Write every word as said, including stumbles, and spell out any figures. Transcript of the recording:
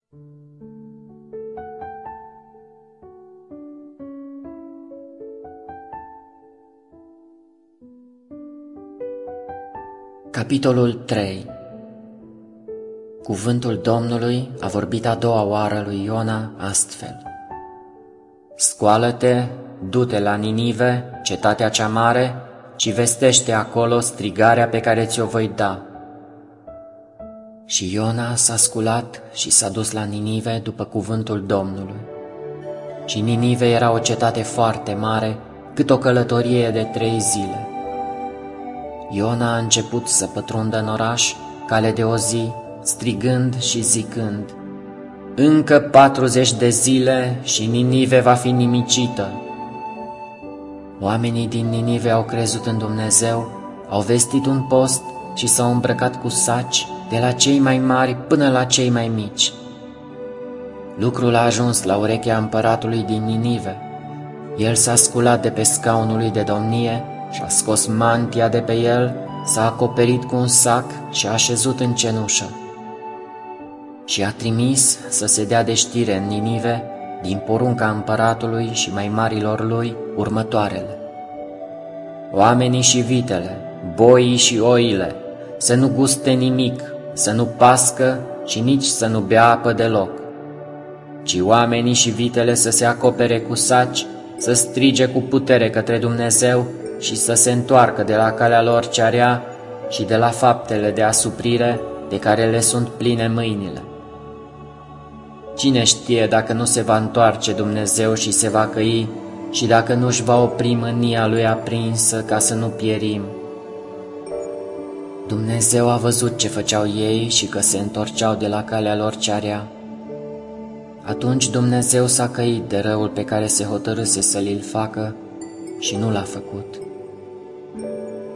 Capitolul trei. Cuvântul Domnului a vorbit a doua oară lui Iona astfel: Scoală-te, du-te la Ninive, cetatea cea mare, și vestește acolo strigarea pe care ți-o voi da. Și Iona s-a sculat și s-a dus la Ninive după cuvântul Domnului. Și Ninive era o cetate foarte mare, cât o călătorie de trei zile. Iona a început să pătrundă în oraș, cale de o zi, strigând și zicând: Încă patruzeci de zile și Ninive va fi nimicită. Oamenii din Ninive au crezut în Dumnezeu, au vestit un post și s-au îmbrăcat cu saci, de la cei mai mari până la cei mai mici. Lucrul a ajuns la urechea împăratului din Ninive. El s-a sculat de pe scaunul lui de domnie și-a scos mantia de pe el, s-a acoperit cu un sac și a așezut în cenușă. Și a trimis să se dea de știre în Ninive, din porunca împăratului și mai marilor lui, următoarele: Oamenii și vitele, boii și oile, să nu guste nimic, să nu pască și nici să nu bea apă deloc, ci oamenii și vitele să se acopere cu saci, să strige cu putere către Dumnezeu și să se întoarcă de la calea lor cea rea și de la faptele de asuprire de care le sunt pline mâinile. Cine știe dacă nu se va întoarce Dumnezeu și se va căi și dacă nu își va opri mânia lui aprinsă ca să nu pierim. Dumnezeu a văzut ce făceau ei și că se întorceau de la calea lor cea rea. Atunci Dumnezeu s-a căit de răul pe care se hotărâse să-l facă și nu l-a făcut.